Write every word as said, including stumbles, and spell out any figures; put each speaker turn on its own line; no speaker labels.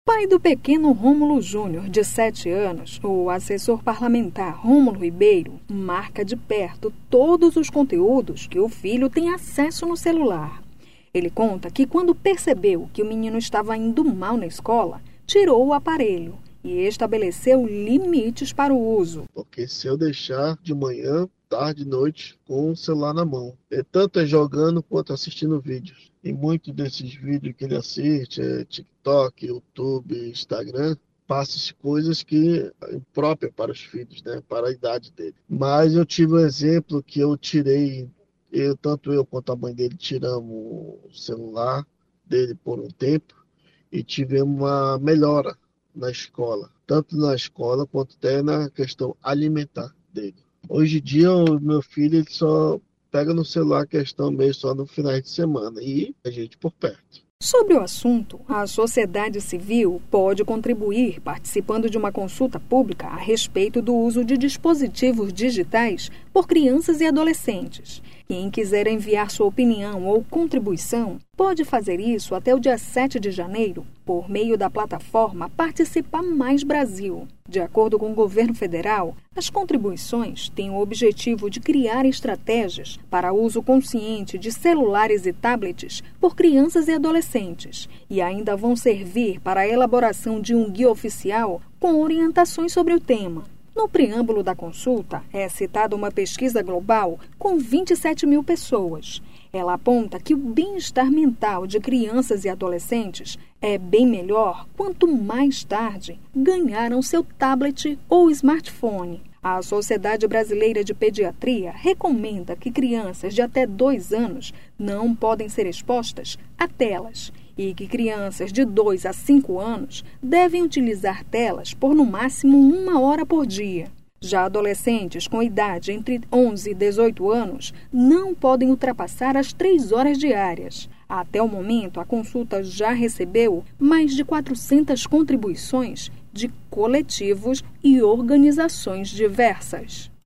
Pai do pequeno Rômulo Júnior, de sete anos, o assessor parlamentar Rômulo Ribeiro marca de perto todos os conteúdos que o filho tem acesso no celular. Ele conta que quando percebeu que o menino estava indo mal na escola, tirou o aparelho e estabeleceu limites para o uso.
Porque se eu deixar de manhã, tarde, noite, com o celular na mão, é tanto é jogando quanto assistindo vídeos. E muitos desses vídeos que ele assiste, é TikTok, YouTube, Instagram, passa-se coisas que é próprias para os filhos, né? Para a idade dele. Mas eu tive um exemplo que eu tirei, eu, tanto eu quanto a mãe dele tiramos o celular dele por um tempo e tivemos uma melhora na escola, tanto na escola quanto até na questão alimentar dele. Hoje em dia, o meu filho ele só pega no celular a questão mesmo só no final de semana e a gente por perto.
Sobre o assunto, a sociedade civil pode contribuir participando de uma consulta pública a respeito do uso de dispositivos digitais por crianças e adolescentes. Quem quiser enviar sua opinião ou contribuição pode fazer isso até o dia sete de janeiro por meio da plataforma Participa Mais Brasil. De acordo com o governo federal, as contribuições têm o objetivo de criar estratégias para uso consciente de celulares e tablets por crianças e adolescentes e ainda vão servir para a elaboração de um guia oficial com orientações sobre o tema. No preâmbulo da consulta, é citada uma pesquisa global com vinte e sete mil pessoas. Ela aponta que o bem-estar mental de crianças e adolescentes é bem melhor quanto mais tarde ganharam seu tablet ou smartphone. A Sociedade Brasileira de Pediatria recomenda que crianças de até dois anos não podem ser expostas a telas e que crianças de dois a cinco anos devem utilizar telas por no máximo uma hora por dia. Já adolescentes com idade entre onze e dezoito anos não podem ultrapassar as três horas diárias. Até o momento, a consulta já recebeu mais de quatrocentas contribuições de coletivos e organizações diversas.